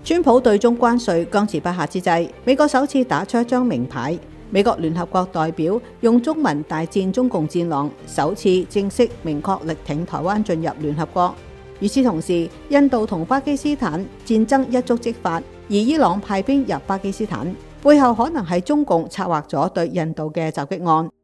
川普對中關稅僵持不下之際，美國首次打出一張明牌。美國聯合國代表用中文大戰中共戰狼，首次正式明確力挺台灣進入聯合國。與此同時，印度同巴基斯坦戰爭一觸即發，而伊朗派兵入巴基斯坦，背後可能係中共策劃咗對印度嘅襲擊案。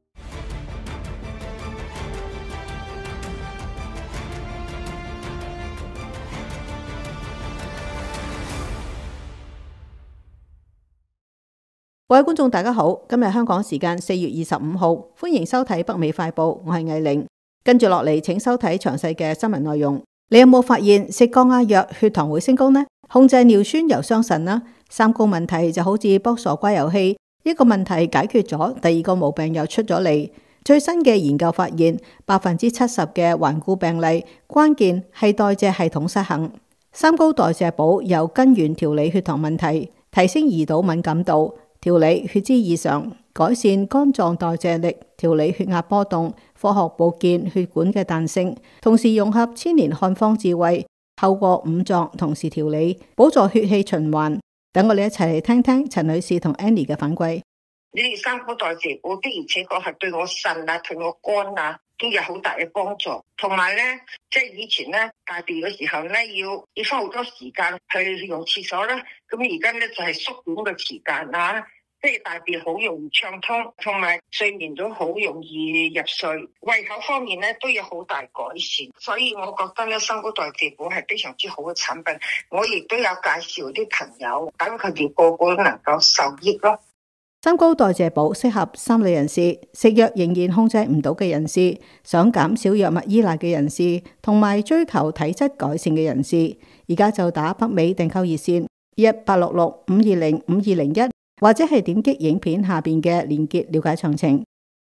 各位觀眾大家好，今日香港時間4月25號，歡迎收睇北美快報，我係藝玲。跟住落嚟，請收睇詳細嘅新聞內容。你有冇發現食降壓藥血糖會升高呢？控制尿酸又傷腎啦。三高問題就好似卜傻瓜遊戲，一個問題解決咗，第二個毛病又出咗嚟。最新嘅研究發現，70%嘅頑固病例關鍵係代謝系統失衡。三高代謝補由根源調理血糖問題，提升胰島敏感度，調理血脂異常，改善肝臟代謝力，調理血壓波動，科學保健血管嘅彈性，同時融合千年漢方智慧，透過五臟同時調理，補助血氣循環。等我哋一齊嚟聽聽陳女士同 Annie 嘅反饋。 呢啲三高代謝補的而且確係對我腎啊、對我肝啊都有好大嘅幫助。同埋咧，即係以前咧大便嘅時候咧，要花好多時間去用廁所啦。咁而家咧就係縮短嘅時間啊，即係大便好容易暢通，同埋睡眠都好容易入睡。胃口方面咧都有好大改善，所以我覺得咧三高代謝補係非常之好嘅產品。我亦都有介紹啲朋友，等佢哋個個都能夠受益咯。 三高代謝補適合三類人士：食藥仍然控制唔到嘅人士，想減少藥物依賴嘅人士，同埋追求體質改善嘅人士。而家就打北美訂購熱線1866-520-5201，或者係點擊影片下邊嘅連結了解詳情。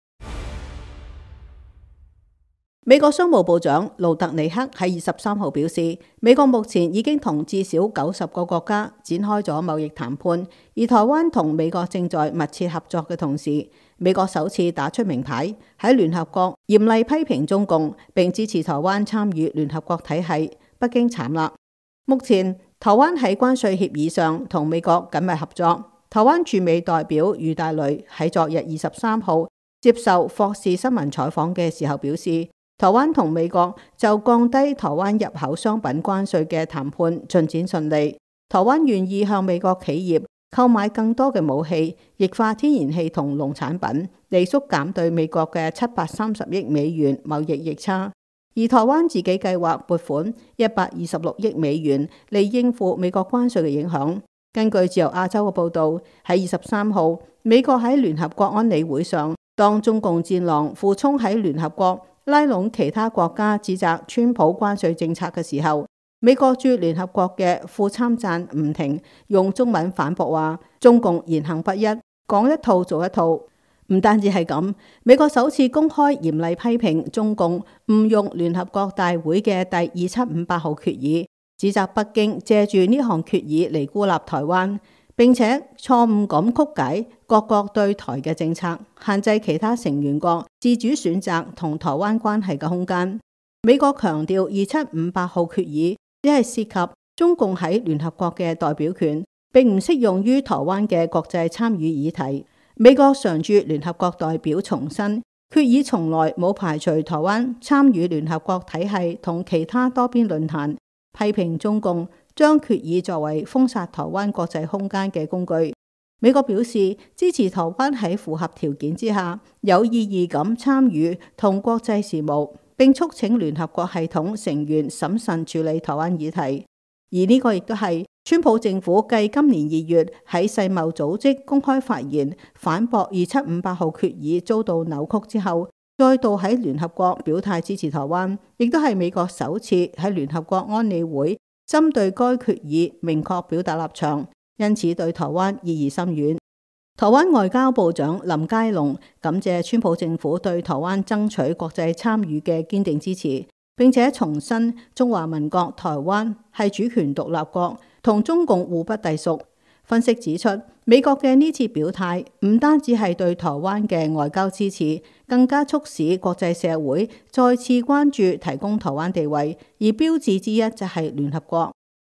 美國商務部長盧特尼克喺23號表示，美國目前已經同至少90個國家展開咗貿易談判，而台灣同美國正在密切合作嘅同時，美國首次打出明牌，喺聯合國嚴厲批評中共，並支持台灣參與聯合國體系。北京慘啦！目前台灣喺關稅協議上同美國緊密合作。台灣駐美代表余大雷喺昨日23號接受霍士新聞採訪嘅時候表示，台灣同美國就降低台灣入口商品關稅嘅談判進展順利。台灣願意向美國企業購買更多嘅武器、液化天然氣同農產品，嚟縮減對美國嘅730億美元貿易逆差。而台灣自己計劃撥款126億美元嚟應付美國關稅嘅影響。根據自由亞洲嘅報導，喺23號，美國喺聯合國安理會上，當中共戰狼傅聰喺聯合國拉攏其他國家指責川普關稅政策嘅時候，美國駐聯合國嘅副參贊吳婷用中文反駁話，中共言行不一，講一套做一套。唔單止係咁，美國首次公開嚴厲批評中共誤用聯合國大會嘅第2758號決議，指責北京借住呢項決議嚟孤立台灣，並且錯誤咁曲解各國對台嘅政策，限制其他成員國自主選擇同台灣關係嘅空間。美國強調2758號決議只係涉及中共喺聯合國嘅代表權，並唔適用於台灣嘅國際參與議題。美國常駐聯合國代表重申，決議從來冇排除台灣參與聯合國體系同其他多邊論壇，批評中共將決議作為封殺台灣國際空間嘅工具。美國表示支持台灣喺符合條件之下有意義咁參與同國際事務，並促請聯合國系統成員審慎處理台灣議題。而呢個亦都係川普政府繼今年2月喺世貿組織公開發言反駁2758號決議遭到扭曲之後，再度喺聯合國表態支持台灣，亦都係美國首次喺聯合國安理會針對該決議明確表達立場，因此對台灣意義深遠。台灣外交部長林佳龍感謝川普政府對台灣爭取國際參與嘅堅定支持，並且重申中華民國台灣係主權獨立國，同中共互不隸屬。分析指出，美國嘅呢次表態唔單止係對台灣嘅外交支持，更加促使國際社會再次關注提供台灣地位，而標誌之一就係聯合國。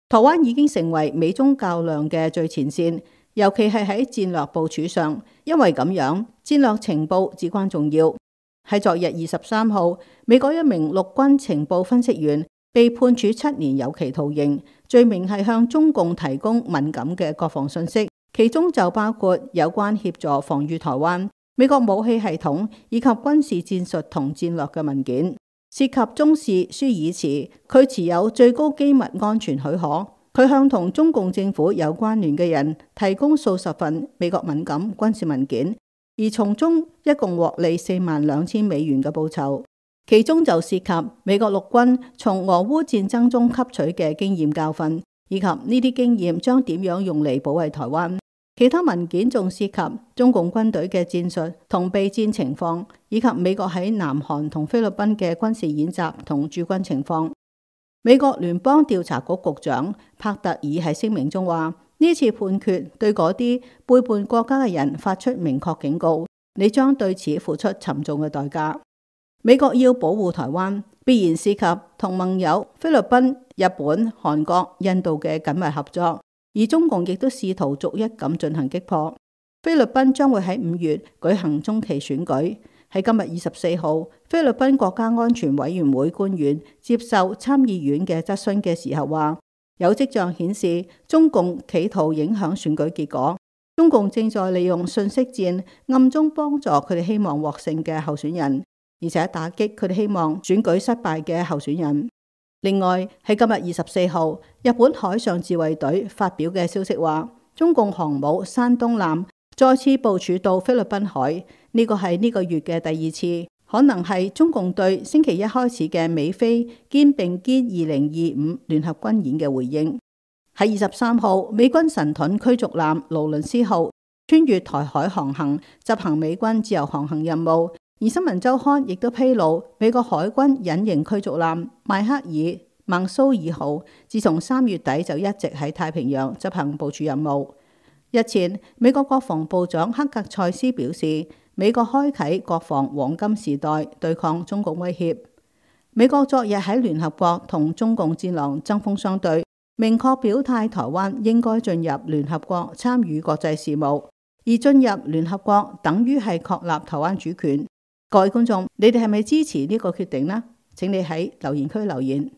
台灣已經成為美中較量嘅最前線，尤其係喺戰略部署上，因為咁樣戰略情報至關重要。喺昨日23號，美國一名陸軍情報分析員被判處7年有期徒刑，罪名係向中共提供敏感嘅國防信息，其中就包括有關協助防禦台灣、美國武器系統以及軍事戰術同戰略嘅文件，涉及中士舒爾茨，佢持有最高機密安全許可，佢向同中共政府有關聯嘅人提供數十份美國敏感軍事文件，而從中一共獲利42000美元嘅報酬，其中就涉及美國陸軍從俄烏戰爭中吸取嘅經驗教訓，以及呢啲經驗將點樣用嚟保衛台灣。其他文件仲涉及中共軍隊嘅戰術同備戰情況，以及美國喺南韓同菲律賓嘅軍事演習同駐軍情況。美國聯邦調查局局長帕特爾喺聲明中話：呢次判決對嗰啲背叛國家嘅人發出明確警告，你將對此付出沉重嘅代價。美國要保護台灣，必然涉及同盟友菲律賓、日本、韓國、印度嘅緊密合作。而中共亦都試圖逐一咁進行擊破。菲律賓將會喺5月舉行中期選舉。喺今日24號，菲律賓國家安全委員會官員接受參議院嘅質詢嘅時候話，有跡象顯示中共企圖影響選舉結果。中共正在利用信息戰暗中幫助佢哋希望獲勝嘅候選人，而且打擊佢哋希望選舉失敗嘅候選人。另外喺今日24號，日本海上自衛隊發表嘅消息話，中共航母山東艦再次部署到菲律賓海，呢個係呢個月嘅第2次，可能係中共對星期一開始嘅美菲肩並肩2025聯合軍演嘅回應。喺23號，美軍神盾驅逐艦勞倫斯號穿越台海航行，執行美軍自由航行任務。而新聞週刊亦都披露，美國海軍隱形驅逐艦邁克爾孟蘇爾號自從3月底就一直喺太平洋執行部署任務。日前，美國國防部長克格塞斯表示，美國開啟國防黃金時代，對抗中共威脅。美國昨日喺聯合國同中共戰狼針鋒相對，明確表態台灣應該進入聯合國參與國際事務，而進入聯合國等於係確立台灣主權。各位觀眾，你哋係咪支持呢個決定呢？請你喺留言區留言。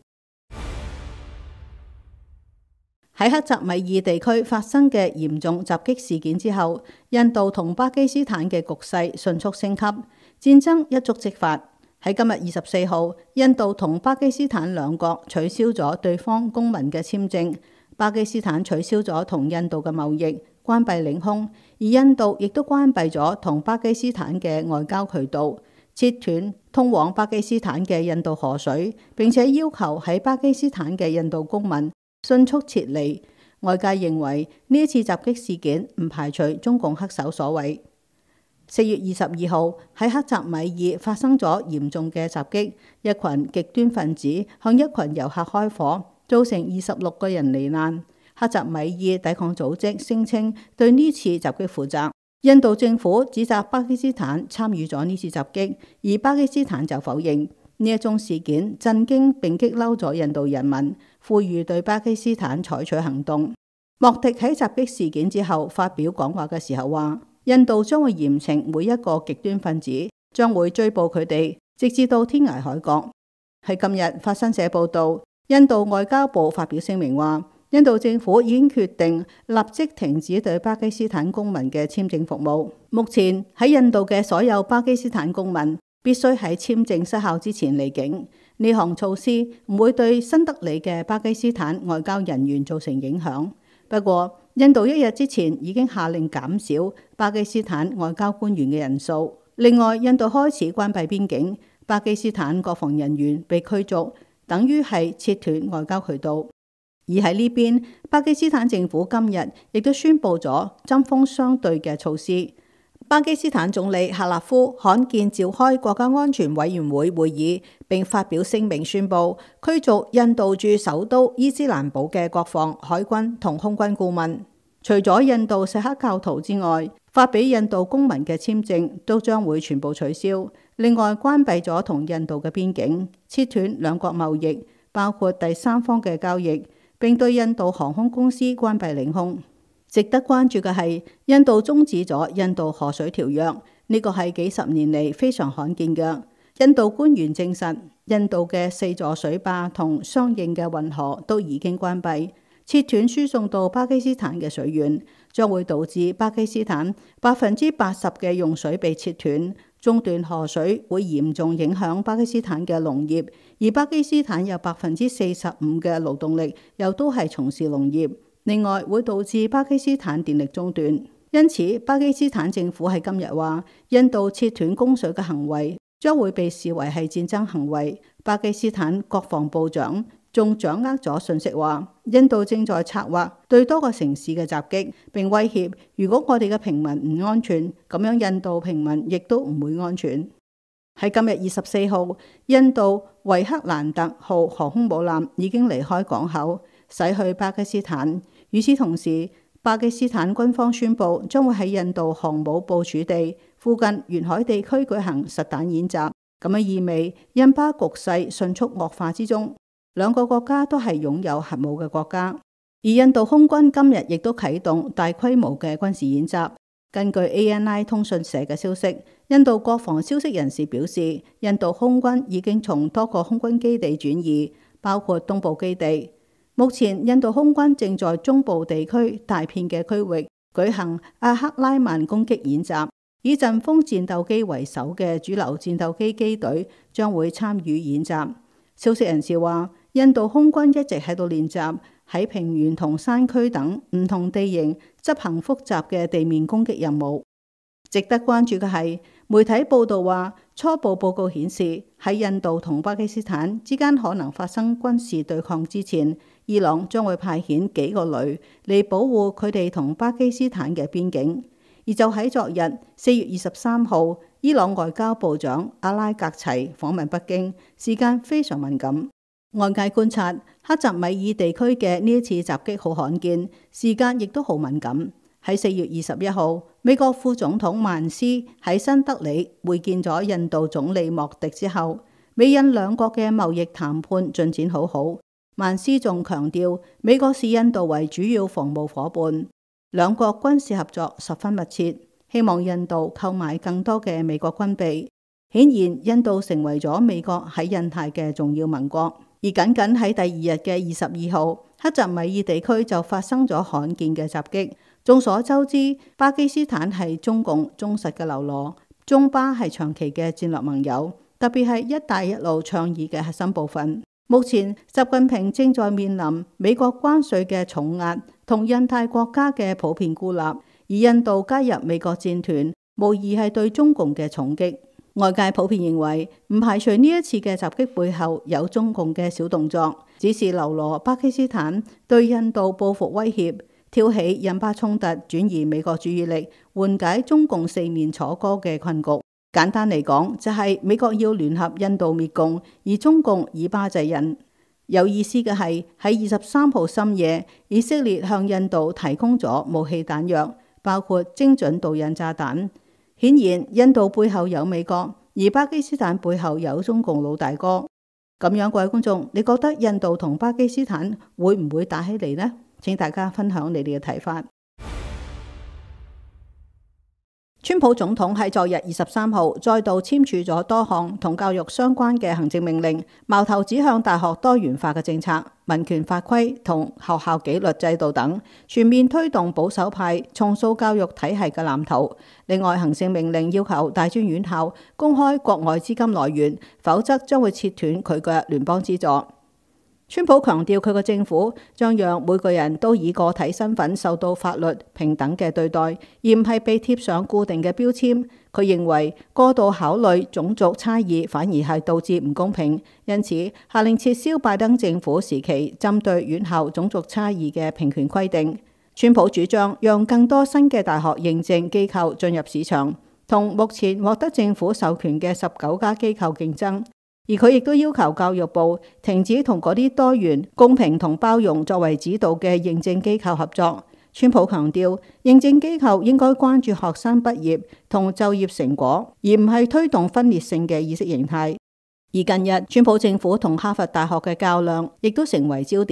喺克什米爾地區發生嘅嚴重襲擊事件之後，印度同巴基斯坦嘅局勢迅速升級，戰爭一觸即發。喺今日24號，印度同巴基斯坦兩國取消咗對方公民嘅簽證，巴基斯坦取消咗同印度嘅貿易，關閉領空，而印度亦都關閉咗同巴基斯坦嘅外交渠道，切斷通往巴基斯坦嘅印度河水，並且要求喺巴基斯坦嘅印度公民迅速撤離。外界認為呢一次襲擊事件唔排除中共黑手所為。4月22號喺克什米爾發生咗嚴重嘅襲擊，一群極端分子向一群遊客開火，造成26個人罹難。克什米爾抵抗組織聲稱對呢次襲擊負責，印度政府指責巴基斯坦參與咗呢次襲擊，而巴基斯坦就否認。呢一宗事件震驚並激嬲咗印度人民，呼籲對巴基斯坦採取行動。莫迪喺襲擊事件之後發表講話嘅時候話，印度將會嚴懲每一個極端分子，將會追捕佢哋，直至到天涯海角。喺今日法新社報道，印度外交部發表聲明話，印度政府已經決定立即停止對巴基斯坦公民嘅簽證服務。目前喺印度嘅所有巴基斯坦公民必須喺簽證失效之前離境。呢項措施唔會對新德里嘅巴基斯坦外交人員造成影響。不過，印度一日之前已經下令減少巴基斯坦外交官員嘅人數。另外，印度開始關閉邊境，巴基斯坦國防人員被驅逐，等於係切斷外交渠道。而喺呢邊，巴基斯坦政府今日亦都宣布咗針鋒相對嘅措施。巴基斯坦總理夏納夫罕見召開國家安全委員會會議，並發表聲明宣布驅逐印度駐首都伊斯蘭堡嘅國防、海軍同空軍顧問。除咗印度錫克教徒之外，發俾印度公民嘅簽證都將會全部取消。另外，關閉咗同印度嘅邊境，切斷兩國貿易，包括第三方嘅交易。 並對印度航空公司關閉領空。值得關注嘅係，印度終止咗印度河水條約，呢個係幾十年嚟非常罕見嘅。印度官員證實，印度嘅4座水壩同相應嘅運河都已經關閉，切斷輸送到巴基斯坦嘅水源，將會導致巴基斯坦80%嘅用水被切斷。中斷河水會嚴重影響巴基斯坦嘅農業，而巴基斯坦有45%嘅勞動力又都係從事農業。另外會導致巴基斯坦電力中斷。因此，巴基斯坦政府喺今日話，印度切斷供水嘅行為將會被視為係戰爭行為。巴基斯坦國防部長仲掌握咗信息話，印度正在策劃對多個城市嘅襲擊，並威脅如果我哋嘅平民唔安全，咁樣印度平民亦都唔會安全。喺今日24號，印度維克蘭特號航空母艦已經離開港口，駛去巴基斯坦。與此同時，巴基斯坦軍方宣布將會喺印度航母部署地附近沿海地區舉行實彈演習，咁樣意味印巴局勢迅速惡化之中。兩個國家都係擁有核武嘅國家，而印度空軍今日亦都啟動大規模嘅軍事演習。根據 ANI 通訊社嘅消息，印度國防消息人士表示，印度空軍已經從多個空軍基地轉移，包括東部基地。目前，印度空軍正在中部地區大片嘅區域舉行阿克拉曼攻擊演習，以陣風戰鬥機為首嘅主流戰鬥機機隊將會參與演習。消息人士話，印度空軍一直喺度練習喺平原同山區等唔同地形執行複雜嘅地面攻擊任務。值得關注嘅係，媒體報道話，初步報告顯示喺印度同巴基斯坦之間可能發生軍事對抗之前，伊朗將會派遣幾個旅嚟保護佢哋同巴基斯坦嘅邊境。而就喺昨日4月23號，伊朗外交部長阿拉格齊訪問北京，時間非常敏感。外界觀察，克什米爾地區嘅呢一次襲擊好罕見，時間亦都好敏感。喺4月21號，美國副總統曼斯喺新德里會見咗印度總理莫迪之後，美印兩國嘅貿易談判進展好好。曼斯仲強調，美國視印度為主要防務夥伴，兩國軍事合作十分密切，希望印度購買更多嘅美國軍備。顯然，印度成為咗美國喺印太嘅重要盟國。而僅僅喺第二日嘅22號，克什米爾地區就發生咗罕見嘅襲擊。眾所周知，巴基斯坦係中共忠實嘅嘍囉，中巴係長期嘅戰略盟友，特別係一帶一路倡議嘅核心部分。目前，習近平正在面臨美國關稅嘅重壓同印太國家嘅普遍孤立，而印度加入美國戰團，無疑係對中共嘅重擊。外界普遍認為，唔排除呢一次嘅襲擊背後有中共嘅小動作，只是嘍囉巴基斯坦對印度報復威脅，挑起印巴衝突，轉移美國注意力，緩解中共四面楚歌嘅困局。簡單嚟講，就係美國要聯合印度滅共，而中共以巴制印。有意思嘅係，喺23號深夜，以色列向印度提供咗武器彈藥，包括精準導引炸彈。顯然，印度背後有美國，而巴基斯坦背後有中共老大哥。咁樣，各位觀眾，你覺得印度同巴基斯坦會唔會打起嚟呢？請大家分享你哋嘅睇法。川普總統喺昨日23號再度簽署咗多項同教育相關嘅行政命令，矛頭指向大學多元化嘅政策、民權法規同學校紀律制度等，全面推動保守派重塑教育體系嘅藍圖。另外，行政命令要求大專院校公開國外資金來源，否則將會切斷佢嘅聯邦資助。川普強調佢個政府將讓每個人都以個體身份受到法律平等嘅對待，而唔係被貼上固定嘅標籤。佢認為過度考慮種族差異反而係導致唔公平，因此下令撤銷拜登政府時期針對院校種族差異嘅平權規定。川普主張讓更多新嘅大學認證機構進入市場，同目前獲得政府授權嘅19家機構競爭。而佢亦都要求教育部停止同嗰啲多元、公平同包容作為指導嘅認證機構合作。川普強調，認證機構應該關注學生畢業同就業成果，而唔係推動分裂性嘅意識形態。而近日，川普政府同哈佛大學嘅較量亦都成為焦點。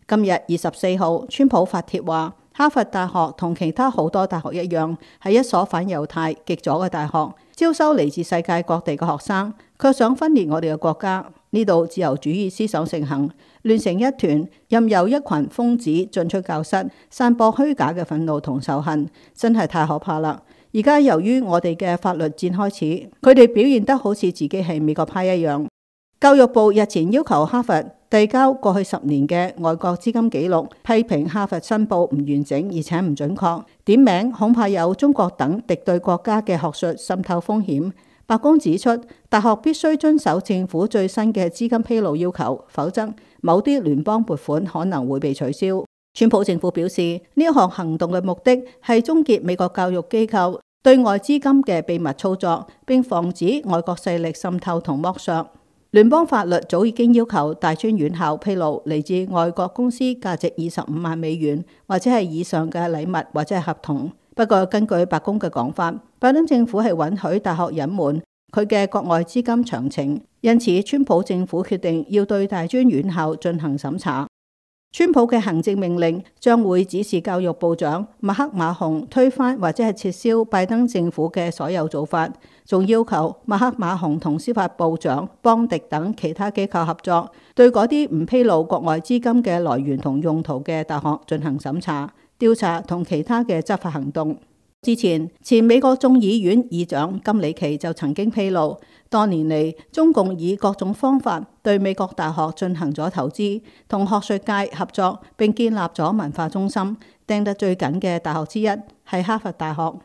今日24號，川普發帖話，哈佛大學同其他好多大學一樣，係一所反猶太極左嘅大學，招收嚟自世界各地嘅學生，卻想分裂我哋嘅國家。呢度自由主義思想盛行，亂成一團，任由一群瘋子進出教室，散播虛假嘅憤怒同仇恨，真係太可怕啦！而家由於我哋嘅法律戰開始，佢哋表現得好似自己係美國派一樣。教育部日前要求哈佛遞交過去10年嘅外國資金記錄，批評哈佛申報唔完整而且唔準確，點名恐怕有中國等敵對國家嘅學術滲透風險。白宮指出，大學必須遵守政府最新嘅資金披露要求，否則某啲聯邦撥款可能會被取消。川普政府表示，呢一項行動嘅目的係終結美國教育機構對外資金嘅秘密操作，並防止外國勢力滲透同剝削。聯邦法律早已經要求大專院校披露嚟自外國公司價值25萬美元或者係以上嘅禮物或者係合同。不過根據白宮嘅講法，拜登政府係允許大學隱瞞佢嘅國外資金詳情，因此川普政府決定要對大專院校進行審查。川普嘅行政命令將會指示教育部長麥克馬洪推翻或者係撤銷拜登政府嘅所有做法，仲要求麥克馬洪同司法部長邦迪等其他機構合作，對嗰啲唔披露國外資金嘅來源同用途嘅大學進行審查、調查同其他嘅執法行動。之前，前美國眾議院議長金里奇就曾經披露，多年嚟中共以各種方法對美國大學進行咗投資，同學術界合作，並建立咗文化中心。盯得最緊嘅大學之一係哈佛大學。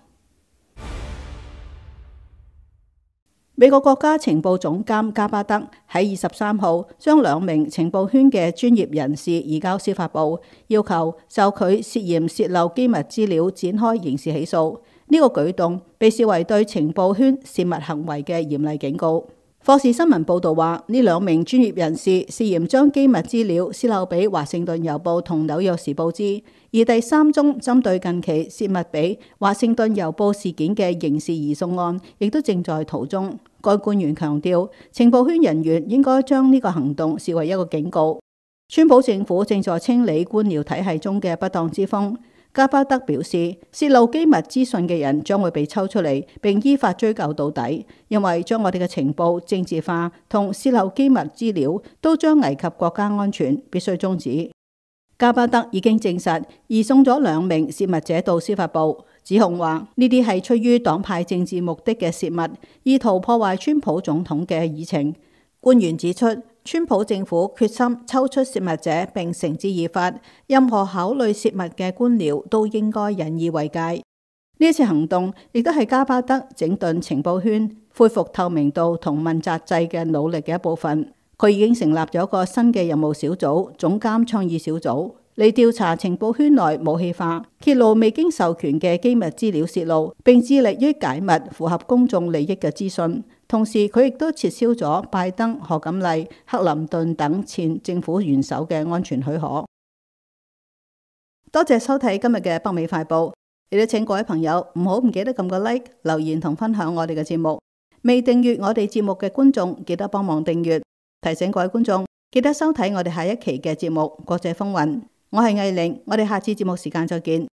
美國國家情報總監加巴德喺23號將2名情報圈嘅專業人士移交司法部，要求就佢涉嫌洩漏機密資料展開刑事起訴。呢個舉動被視為對情報圈泄密行為嘅嚴厲警告。霍士新聞報導話，呢2名專業人士涉嫌將機密資料洩漏俾華盛頓郵報同紐約時報知，而第3宗針對近期洩密俾華盛頓郵報事件嘅刑事移送案，亦都正在途中。該官員強調，情報圈人員應該將呢個行動視為一個警告。川普政府正在清理官僚體系中嘅不當之風。加巴德表示，洩露機密資訊嘅人將會被抽出嚟，並依法追究到底，因為將我哋嘅情報政治化同洩漏機密資料都將危及國家安全，必須終止。加巴德已經證實移送咗2名洩密者到司法部，指控話呢啲係出於黨派政治目的嘅洩密，意圖破壞川普總統嘅議程。官員指出，川普政府決心抽出洩密者並繩之以法，任何考慮洩密嘅官僚都應該引以為戒。呢一次行動亦都係加巴德整頓情報圈、恢復透明度同問責制嘅努力嘅一部分。佢已經成立咗一個新嘅任務小組——總監倡議小組，嚟調查情報圈內武器化、揭露未經授權嘅機密資料洩露，並致力於解密符合公眾利益嘅資訊。同時，佢亦都撤銷咗拜登、賀錦麗、克林頓等前政府元首嘅安全許可。多謝收睇今日嘅北美快報，亦都請各位朋友唔記得撳個 like、留言同分享我哋嘅節目。未訂閱我哋節目嘅觀眾，記得幫忙訂閱。提醒各位觀眾，記得收睇我哋下一期嘅節目《國際風雲》。我係藝玲，我哋下次節目時間再見。